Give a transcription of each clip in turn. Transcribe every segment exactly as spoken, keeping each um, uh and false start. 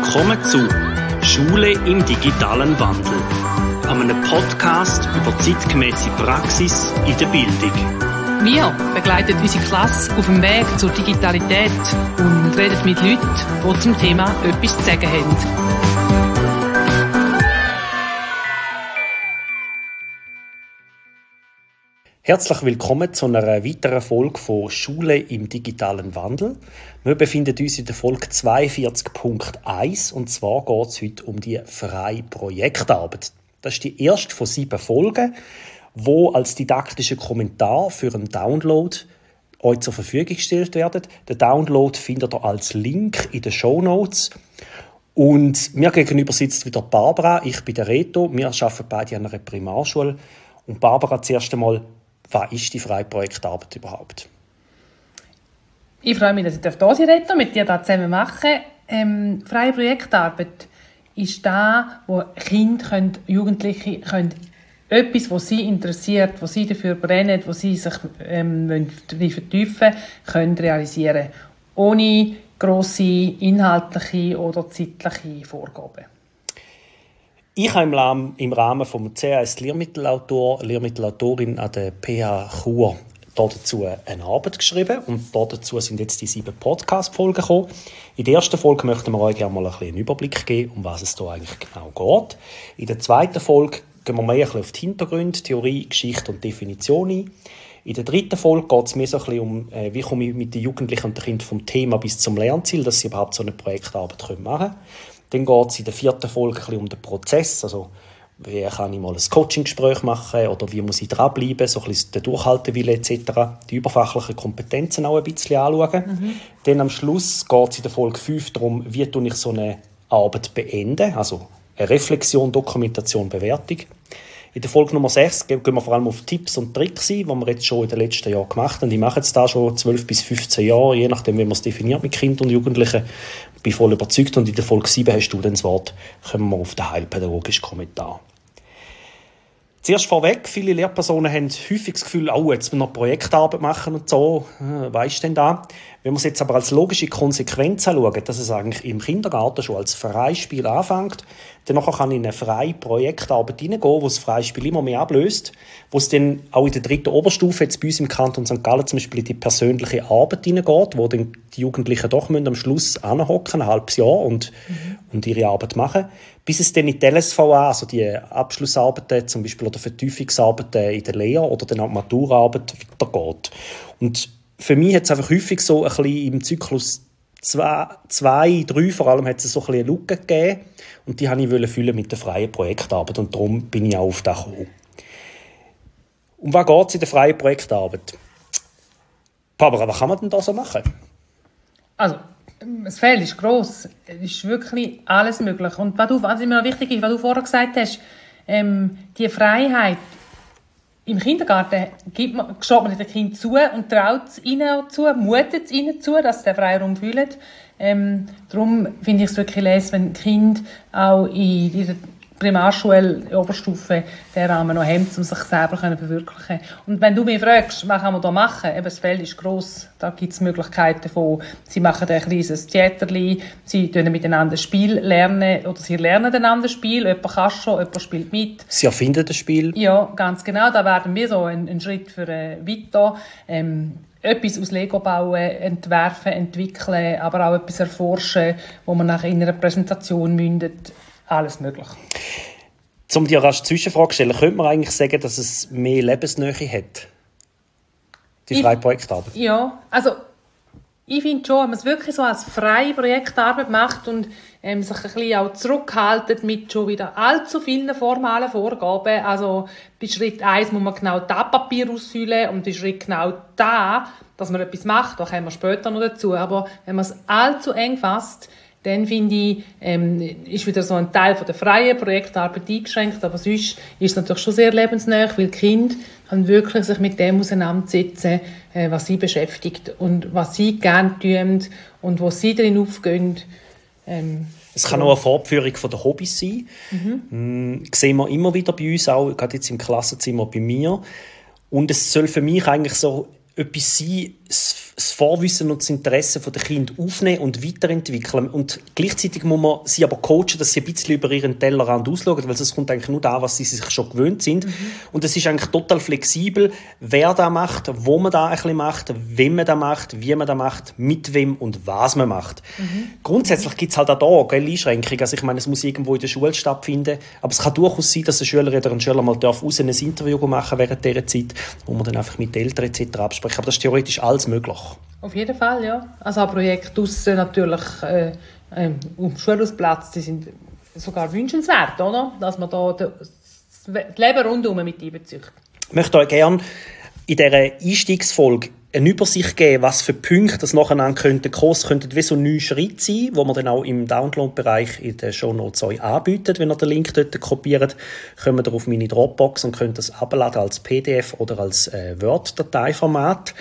Willkommen zu Schule im digitalen Wandel, einem Podcast über zeitgemäße Praxis in der Bildung. Wir begleiten unsere Klasse auf dem Weg zur Digitalität und reden mit Leuten, die zum Thema etwas zu sagen haben. Herzlich willkommen zu einer weiteren Folge von Schule im digitalen Wandel. Wir befinden uns in der Folge zweiundvierzig Punkt eins und zwar geht es heute um die freie Projektarbeit. Das ist die erste von sieben Folgen, die als didaktischer Kommentar für einen Download euch zur Verfügung gestellt werden. Den Download findet ihr als Link in den Shownotes. Und mir gegenüber sitzt wieder Barbara, ich bin der Reto, wir arbeiten beide an einer Primarschule. Und Barbara, zuerst einmal, was ist die freie Projektarbeit überhaupt? Ich freue mich, dass ich hier sein darf, mit dir das zusammen machen. Ähm, freie Projektarbeit ist da, wo Kinder, können, Jugendliche können etwas, was sie interessiert, was sie dafür brennen, was sie sich ähm, vertiefen können, realisieren. Ohne grosse inhaltliche oder zeitliche Vorgaben. Ich habe im Rahmen des C A S Lehrmittelautor, Lehrmittelautorin an der P H Chur dazu eine Arbeit geschrieben und dazu sind jetzt die sieben Podcast-Folgen gekommen. In der ersten Folge möchten wir euch gerne mal ein bisschen einen Überblick geben, um was es hier eigentlich genau geht. In der zweiten Folge gehen wir mehr ein bisschen auf die Hintergründe, Theorie, Geschichte und Definition ein. In der dritten Folge geht es mehr so ein bisschen um, äh, wie komme ich mit den Jugendlichen und den Kindern vom Thema bis zum Lernziel, dass sie überhaupt so eine Projektarbeit machen können. Dann geht es in der vierten Folge ein bisschen um den Prozess, also wie kann ich mal ein Coaching-Gespräch machen oder wie muss ich dranbleiben, so ein bisschen den Durchhaltewille et cetera. Die überfachlichen Kompetenzen auch ein bisschen anschauen. Mhm. Dann am Schluss geht es in der Folge fünf darum, wie tue ich so eine Arbeit beenden, also eine Reflexion, Dokumentation, Bewertung. In der Folge Nummer sechs gehen wir vor allem auf Tipps und Tricks ein, die wir jetzt schon in den letzten Jahren gemacht haben. Ich mache jetzt da schon zwölf bis fünfzehn Jahre, je nachdem, wie man es definiert mit Kindern und Jugendlichen. Ich bin voll überzeugt und in der Folge sieben hast du dann das Wort, kommen wir auf den heilpädagogischen Kommentar. Zuerst vorweg, viele Lehrpersonen haben häufig das Gefühl, oh, jetzt müssen wir noch Projektarbeit machen und so, was ist denn da? Wenn wir es jetzt aber als logische Konsequenz anschauen, dass es eigentlich im Kindergarten schon als Freispiel anfängt, dann kann ich in eine freie Projektarbeit hineingehen, wo das Freispiel immer mehr ablöst, wo es dann auch in der dritten Oberstufe, jetzt bei uns im Kanton Sankt Gallen zum Beispiel in die persönliche Arbeit hineingeht, wo dann die Jugendlichen doch müssen am Schluss anhocken, ein halbes Jahr und, mhm. und ihre Arbeit machen, bis es dann in die L S V A, also die Abschlussarbeiten zum Beispiel oder Vertiefungsarbeiten in der Lehre oder dann auch die Maturaarbeit weitergeht. Und für mich hat es einfach häufig so ein bisschen im Zyklus zwei, zwei drei vor allem hat es so ein bisschen eine Lücke gegeben und die wollte ich füllen mit der freien Projektarbeit und darum bin ich auch auf das gekommen. Um was geht es in der freien Projektarbeit? Barbara, was kann man denn da so machen? Also, das Feld ist gross. Es ist wirklich alles möglich. Und was, du, was mir noch wichtig ist, was du vorher gesagt hast, ähm, die Freiheit im Kindergarten gibt man, steht man den Kindern zu und traut es ihnen zu, mutet es ihnen zu, dass sie den Freiraum fühlen. Ähm, darum finde ich es wirklich les, wenn Kinder auch in ihrer Primarschule, Oberstufe, den Rahmen noch haben, um sich selber zu verwirklichen. Und wenn du mich fragst, was kann man da machen? Eben, das Feld ist gross. Da gibt es Möglichkeiten von, sie machen ein kleines Theaterli, sie lernen miteinander Spiel lernen, oder sie lernen einander Spiel. Jemand kann schon, jemand spielt mit. Sie erfinden das Spiel. Ja, ganz genau. Da werden wir so einen, einen Schritt für äh, weiter. Ähm, etwas aus Lego bauen, entwerfen, entwickeln, aber auch etwas erforschen, wo man nachher in einer Präsentation mündet. Alles möglich. Um dir rasch Zwischenfrage zu stellen, könnte man eigentlich sagen, dass es mehr Lebensnähe hat? Die freie Projektarbeit? Ja, also ich finde schon, wenn man es wirklich so als freie Projektarbeit macht und ähm, sich ein bisschen auch zurückhaltet mit schon wieder allzu vielen formalen Vorgaben. Also bei Schritt eins muss man genau das Papier ausfüllen und bei Schritt genau da, dass man etwas macht, da kommen wir später noch dazu. Aber wenn man es allzu eng fasst, dann finde ich, ähm, ist wieder so ein Teil von der freien Projektarbeit eingeschränkt, aber sonst ist es natürlich schon sehr lebensnah, weil die Kinder können wirklich sich mit dem auseinandersetzen, äh, was sie beschäftigt und was sie gerne tun und wo sie drin aufgehen. Ähm, es kann so. Auch eine Fortführung von der Hobbys sein. Mhm. Das sehen wir immer wieder bei uns, auch gerade jetzt im Klassenzimmer bei mir. Und es soll für mich eigentlich so etwas sein, das Vorwissen und das Interesse der Kinder aufnehmen und weiterentwickeln. Und gleichzeitig muss man sie aber coachen, dass sie ein bisschen über ihren Tellerrand ausschauen, weil es kommt eigentlich nur da, was sie sich schon gewöhnt sind. Mhm. Und es ist eigentlich total flexibel, wer da macht, wo man da ein bisschen macht, wem man da macht, wie man da macht, mit wem und was man macht. Mhm. Grundsätzlich gibt es halt auch da gell, Einschränkungen. Also ich meine, es muss irgendwo in der Schule stattfinden, aber es kann durchaus sein, dass eine Schülerin oder ein Schüler mal darf raus ein Interview machen während dieser Zeit, wo man dann einfach mit den Eltern et cetera abspricht. Aber das ist theoretisch alles möglich. Auf jeden Fall, ja. Also Projekte draussen natürlich äh, äh, um Schulhausplatz, die sind sogar wünschenswert, oder? Dass man da das Leben rundherum mit einbezieht. Ich möchte euch gerne in dieser Einstiegsfolge eine Übersicht geben, was für Punkte das nacheinander könnten kommen. Es könnten wie so neun Schritte sein, die wir dann auch im Download-Bereich in den Shownotes euch anbieten. Wenn ihr den Link dort kopiert, kommt ihr auf meine Dropbox und könnt das abladen als P D F oder als äh, Word-Dateiformat.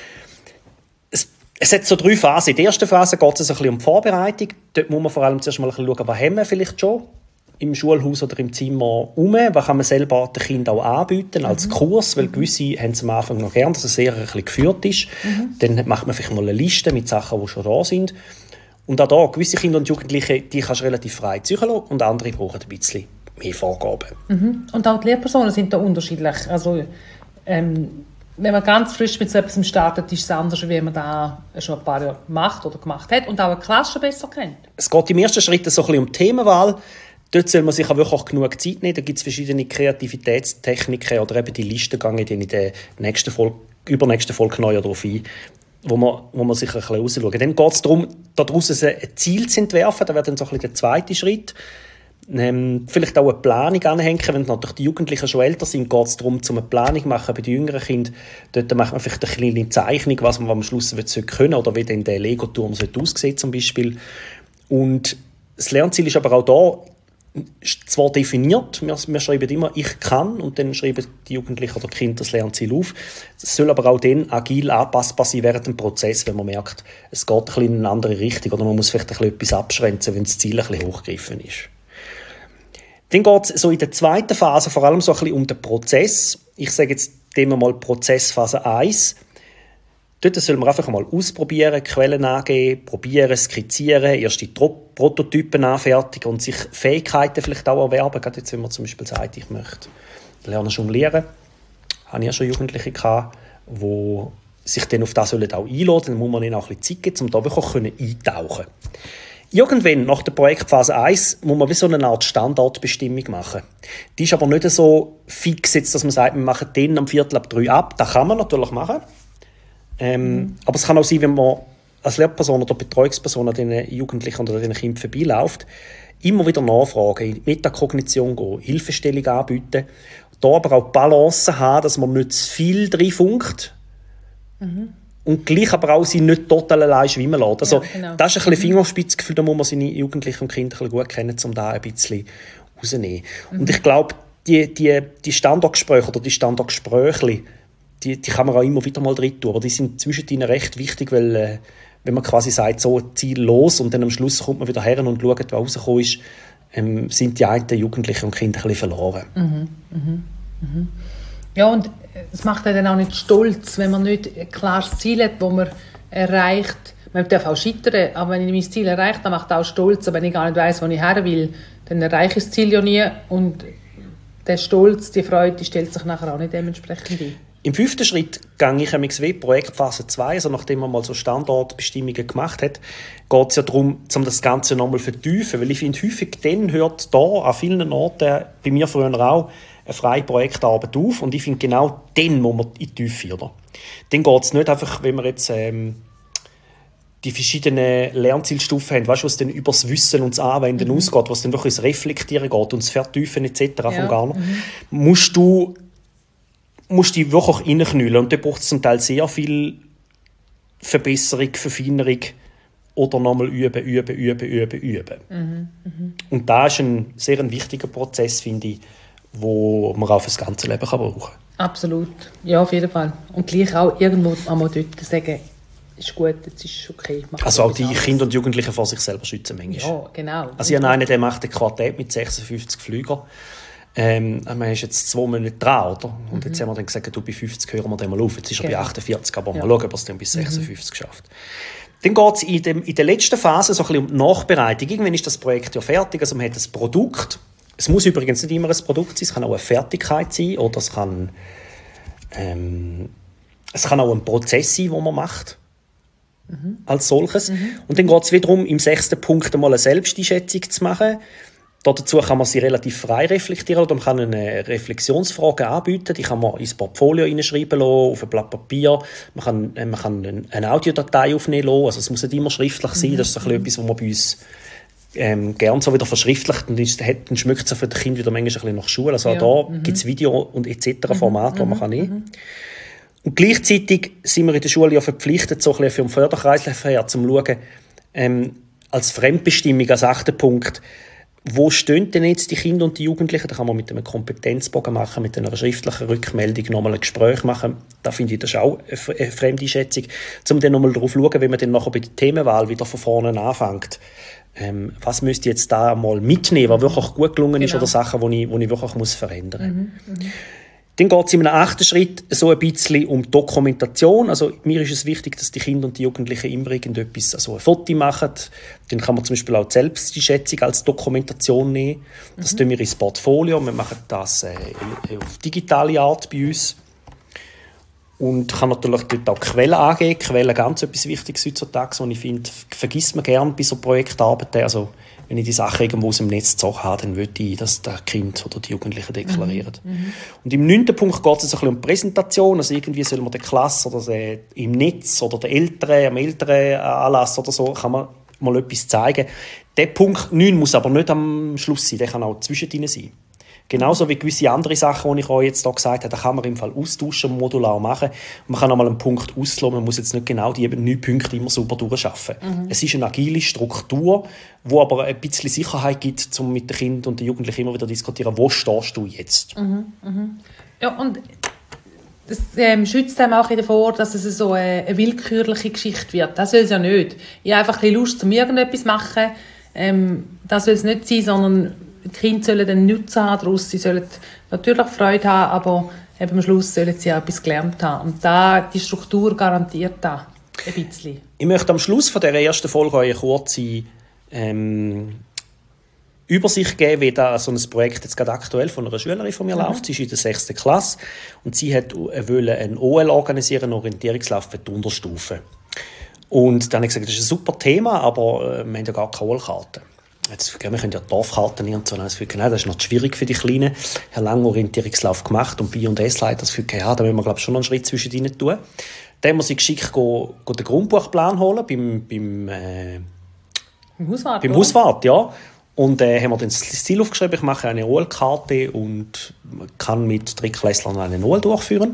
Es hat so drei Phasen. In der ersten Phase geht es ein bisschen um die Vorbereitung. Dort muss man vor allem zuerst mal ein bisschen schauen, was haben wir vielleicht schon im Schulhaus oder im Zimmer rum. Was kann man selber den Kindern auch anbieten als mhm. Kurs, weil gewisse haben es am Anfang noch gern, dass es sehr ein bisschen geführt ist. Mhm. Dann macht man vielleicht mal eine Liste mit Sachen, die schon da sind. Und auch da, gewisse Kinder und Jugendliche, die kannst du relativ frei ziehen lassen und andere brauchen ein bisschen mehr Vorgaben. Mhm. Und auch die Lehrpersonen sind da unterschiedlich. Also, ähm wenn man ganz frisch mit so etwas startet, ist es anders, wie man das schon ein paar Jahre macht oder gemacht hat und auch eine Klasse besser kennt. Es geht im ersten Schritt so ein bisschen um die Themenwahl. Dort soll man sich auch wirklich auch genug Zeit nehmen. Da gibt es verschiedene Kreativitätstechniken oder eben die Listen, gehe ich in der nächsten Folge, übernächsten Folge neu darauf ein, wo man, wo man sich ein bisschen rausschauen. Dann geht es darum, daraus ein Ziel zu entwerfen. Das wäre dann so ein bisschen der zweite Schritt. Ähm, vielleicht auch eine Planung anhängen, wenn natürlich die Jugendlichen schon älter sind, geht es darum, um eine Planung zu machen bei den jüngeren Kindern. Dort macht man vielleicht eine kleine Zeichnung, was man am Schluss können oder wie dann der Lego-Turm aussehen zum Beispiel. Und das Lernziel ist aber auch da zwar definiert, wir, wir schreiben immer «ich kann» und dann schreiben die Jugendlichen oder Kinder das Lernziel auf. Es soll aber auch dann agil anpassbar sein während dem Prozess, wenn man merkt, es geht ein bisschen in eine andere Richtung oder man muss vielleicht ein bisschen etwas abschränzen, wenn das Ziel ein bisschen hochgegriffen ist. Dann geht es so in der zweiten Phase vor allem so ein bisschen um den Prozess. Ich sage jetzt dem mal Prozessphase eins. Dort soll man einfach mal ausprobieren, Quellen angeben, probieren, skizzieren, erste Prototypen anfertigen und sich Fähigkeiten vielleicht auch erwerben. Gerade jetzt, wenn man zum Beispiel sagt, ich möchte lernen jonglieren. Habe ich ja schon Jugendliche gehabt, die sich dann auf das auch einladen. Dann muss man ihnen auch ein bisschen Zeit geben, um da wirklich auch eintauchen können. Irgendwann, nach der Projektphase eins, muss man wie so eine Art Standortbestimmung machen. Die ist aber nicht so fix, jetzt, dass man sagt, wir machen den am Viertel ab drei ab. Das kann man natürlich machen. Ähm, mhm. Aber es kann auch sein, wenn man als Lehrperson oder Betreuungsperson an diesen Jugendlichen oder diesen Kindern vorbeiläuft, immer wieder nachfragen, in die Metakognition gehen, Hilfestellung anbieten. Da aber auch die Balance haben, dass man nicht zu viel drin funkt. Mhm. Und gleich aber auch sie nicht total allein schwimmen lassen. Also, ja, genau. Das ist ein bisschen Fingerspitzengefühl, da muss man seine Jugendlichen und Kinder gut kennen, um da ein bisschen rauszunehmen. Mhm. Und ich glaube, die, die, die Standortgespräche oder die Standortgespräche, die, die kann man auch immer wieder mal drin tun. Aber die sind zwischendrin recht wichtig, weil äh, wenn man quasi sagt, so Ziel los und dann am Schluss kommt man wieder her und schaut, was rausgekommen ist, ähm, sind die einen Jugendlichen und Kinder ein bisschen verloren. Mhm. Mhm. Mhm. Ja, und es macht einen dann auch nicht stolz, wenn man nicht ein klares Ziel hat, das man erreicht. Man darf auch scheitern, aber wenn ich mein Ziel erreiche, dann macht es auch stolz. Aber wenn ich gar nicht weiss, wo ich her will, dann erreiche ich das Ziel ja nie. Und der Stolz, die Freude, die stellt sich nachher auch nicht dementsprechend ein. Im fünften Schritt gehe ich M X W Projektphase zwei, also nachdem man mal so Standortbestimmungen gemacht hat, geht es ja darum, um das Ganze nochmal zu vertiefen. Weil ich finde, häufig dann hört da an vielen Orten, bei mir früher auch, eine freie Projektarbeit auf. Und ich finde, genau dann muss man in die Tiefe. Oder? Dann geht es nicht einfach, wenn wir jetzt ähm, die verschiedenen Lernzielstufen haben, weißt du, was dann über das Wissen und das Anwenden mhm. ausgeht, was dann wirklich ins Reflektieren geht und das Vertiefen et cetera. Ja. Von gar nicht, mhm. musst du musst dich wirklich reinknüllen. Und da braucht es zum Teil sehr viel Verbesserung, Verfeinerung oder nochmal üben, üben, üben, üben, üben. Mhm. Mhm. Und das ist ein sehr ein wichtiger Prozess, finde ich, wo man auch für das ganze Leben kann brauchen kann. Absolut, ja, auf jeden Fall. Und gleich auch irgendwo einmal dort sagen, ist gut, jetzt ist okay. Also auch die anderes. Kinder und Jugendlichen vor sich selber schützen manchmal. Ja, genau. Also ich habe einen, der macht ein Quartett mit sechsundfünfzig Flügern. Ähm, man ist jetzt zwei Monate dran, oder? Und jetzt mhm. haben wir dann gesagt, du, bei fünfzig hören wir den mal auf. Jetzt ist er okay. bei achtundvierzig, aber ja. mal schauen, ob er es dann bis sechsundfünfzig mhm. schafft. Dann geht es in, dem, in der letzten Phase so ein bisschen um die Nachbereitung. Irgendwann ist das Projekt ja fertig, also man hat ein Produkt. Es muss übrigens nicht immer ein Produkt sein, es kann auch eine Fertigkeit sein oder es kann, ähm, es kann auch ein Prozess sein, den man macht. Mhm. Als solches. Mhm. Und dann geht es wiederum im sechsten Punkt einmal eine Selbsteinschätzung zu machen. Dazu kann man sie relativ frei reflektieren oder man kann eine Reflexionsfrage anbieten. Die kann man ins Portfolio hineinschreiben lassen, auf ein Blatt Papier. Man kann, man kann eine Audiodatei aufnehmen lassen. Also es muss nicht immer schriftlich sein. Mhm. Das ist so ein bisschen etwas, was man bei uns ähm, gerne so wieder verschriftlicht. Und dann schmeckt es für das Kind wieder manchmal ein bisschen nach Schule. Also ja. auch da mhm. gibt es Video- und et cetera Formate, mhm. die man kann nehmen kann. Und gleichzeitig sind wir in der Schule ja verpflichtet, so ein bisschen für den Förderkreislauf her, zu schauen, ähm, als Fremdbestimmung, als achter Punkt, wo stehen denn jetzt die Kinder und die Jugendlichen? Da kann man mit einem Kompetenzbogen machen, mit einer schriftlichen Rückmeldung nochmal ein Gespräch machen. Da finde ich, das ist auch eine Fremdeinschätzung. Um dann nochmal darauf zu schauen, wenn man dann nachher bei der Themenwahl wieder von vorne anfängt. Ähm, was müsste ich jetzt da mal mitnehmen, was wirklich gut gelungen genau. ist oder Sachen, die ich, die ich wirklich muss verändern muss. Mhm, Dann geht es in einem achten Schritt so ein bisschen um Dokumentation. Also mir ist es wichtig, dass die Kinder und die Jugendlichen immer irgendetwas, also ein Foto machen. Dann kann man zum Beispiel auch die Selbsteinschätzung als Dokumentation nehmen. Das mhm. tun wir ins Portfolio. Wir machen das äh, auf digitale Art bei uns. Und kann natürlich dort auch Quellen angeben. Quellen ganz etwas Wichtiges heutzutage, und ich finde, vergisst man gerne bei so Projektarbeiten. Also wenn ich die Sachen irgendwo aus dem Netz gezogen habe, dann würde ich, dass der Kind oder die Jugendlichen deklarieren. Mhm. Und im neunten Punkt geht es ein bisschen um Präsentation. Also irgendwie soll man der Klasse oder der, im Netz oder der Eltern, am Elternanlass oder so, kann man mal etwas zeigen. Der Punkt neun muss aber nicht am Schluss sein, der kann auch zwischendrin sein. Genauso wie gewisse andere Sachen, die ich euch jetzt hier gesagt habe, da kann man im Fall austauschen, modular machen. Man kann auch mal einen Punkt auslassen, man muss jetzt nicht genau die neun Punkte immer super durchschaffen. Mhm. Es ist eine agile Struktur, die aber ein bisschen Sicherheit gibt, um mit den Kindern und den Jugendlichen immer wieder zu diskutieren, wo stehst du jetzt? Mhm. Mhm. Ja, und das ähm, schützt einem auch davor, dass es so eine, eine willkürliche Geschichte wird. Das soll es ja nicht. Ich habe einfach ein bisschen Lust, um irgendetwas zu machen. Ähm, das soll es nicht sein, sondern die Kinder sollen den Nutzen haben daraus. Sie sollen natürlich Freude haben, aber eben am Schluss sollen sie auch etwas gelernt haben. Und da, die Struktur garantiert das ein bisschen. Ich möchte am Schluss von dieser ersten Folge eine kurze ähm, Übersicht geben, wie da so ein Projekt jetzt gerade aktuell von einer Schülerin von mir mhm. läuft. Sie ist in der sechsten Klasse und sie hat wollte einen O L organisieren, einen Orientierungslauf für die Unterstufe. Und dann habe ich gesagt, das ist ein super Thema, aber äh, wir haben ja gar keine O L-Karte. Jetzt, wir können ja Dorfkarten nehmen und so. Das ist noch schwierig für die Kleinen. Ich habe lange Orientierungslauf gemacht und B und S-Leiter das Gefühl, ja, da müssen wir, glaube ich, schon noch einen Schritt zwischen ihnen tun. Dann haben wir sie geschickt go, go den Grundbuchplan holen beim, beim, äh, beim Hauswart. Beim Hauswart, ja. Und äh, haben wir dann das Ziel aufgeschrieben, ich mache eine O L-Karte und kann mit Drittklässlern eine O L durchführen.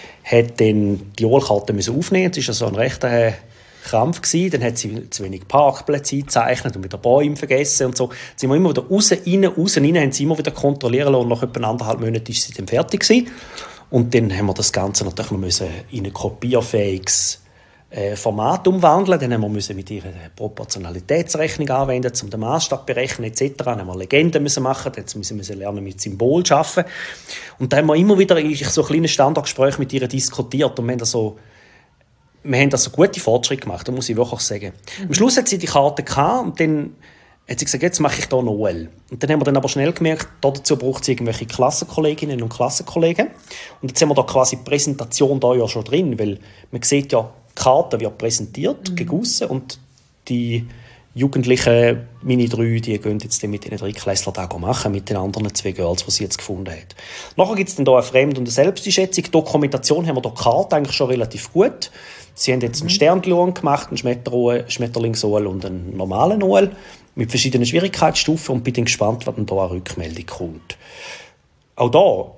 Hat dann die O L-Karte aufnehmen. Das war so ein rechter äh, Krampf gewesen. Dann hat sie zu wenig Parkplätze eingezeichnet und wieder Bäume vergessen und so. Dann sind wir immer wieder raus, rein, raus, rein, haben sie immer wieder kontrollieren lassen und nach etwa anderthalb Monaten ist sie dann fertig gewesen. Und dann haben wir das Ganze natürlich noch müssen in ein kopierfähiges äh, Format umwandeln. Dann haben wir müssen mit ihr eine Proportionalitätsrechnung anwenden, um den Maßstab berechnen et cetera. Dann haben wir Legenden müssen machen, dann müssen wir lernen mit Symbolen zu arbeiten. Und dann haben wir immer wieder in so kleinen Standardgesprächen mit ihr diskutiert und wir haben das so Wir haben also gute Fortschritte gemacht, das muss ich wirklich sagen. Mhm. Am Schluss hat sie die Karte gehabt und dann hat sie gesagt, jetzt mache ich hier eine O L. Und dann haben wir dann aber schnell gemerkt, dazu braucht sie irgendwelche Klassenkolleginnen und Klassenkollegen. Und jetzt haben wir da quasi die Präsentation da ja schon drin, weil man sieht ja, die Karte wird präsentiert, mhm. gegossen und die Jugendlichen, meine drei, die gehen jetzt mit den Drittklässlern da machen, mit den anderen zwei Girls, die sie jetzt gefunden hat. Nachher gibt es dann da eine Fremd- und eine Selbsteinschätzung. Dokumentation haben wir da die Karte eigentlich schon relativ gut. Sie haben jetzt einen Sternchen gemacht, einen Schmetterlings-O L und einen normalen O L mit verschiedenen Schwierigkeitsstufen und bin gespannt, was dann da eine Rückmeldung kommt. Auch da,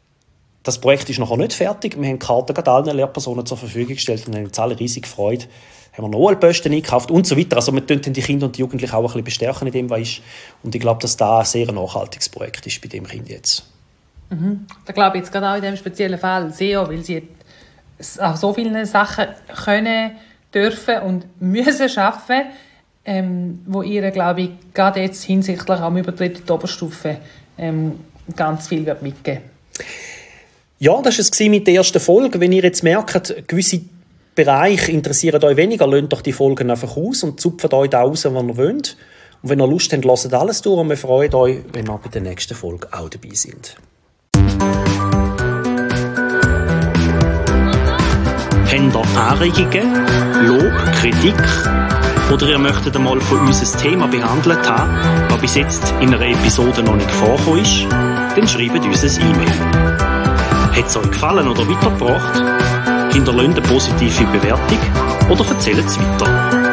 das Projekt ist noch nicht fertig. Wir haben die Karten gerade allen Lehrpersonen zur Verfügung gestellt und haben uns alle riesig gefreut. Haben wir noch O L-Posten eingekauft und so weiter. Also wir tun die Kinder und die Jugendlichen auch ein bisschen bestärken in dem, was ist. Und ich glaube, dass das ein sehr nachhaltiges Projekt ist bei dem Kind jetzt. Mhm. Da glaube ich jetzt gerade auch in diesem speziellen Fall sehr, weil sie auch so viele Sachen können, dürfen und müssen schaffen, ähm, wo ihr, glaube ich, gerade jetzt hinsichtlich am Übertritt in die Oberstufe ähm, ganz viel mitgeben. Ja, das war es mit der ersten Folge. Wenn ihr jetzt merkt, gewisse Bereiche interessieren euch weniger, lasst doch die Folgen einfach aus und zupft euch da raus, wenn ihr wollt. Und wenn ihr Lust habt, hört alles durch und wir freuen euch, wenn ihr bei der nächsten Folge auch dabei seid. Habt ihr Anregungen, Lob, Kritik oder ihr möchtet einmal von uns ein Thema behandelt haben, das bis jetzt in einer Episode noch nicht vorgekommen ist, dann schreibt uns ein E-Mail. Hat es euch gefallen oder weitergebracht? Hinterlasst eine positive Bewertung oder erzählt es weiter.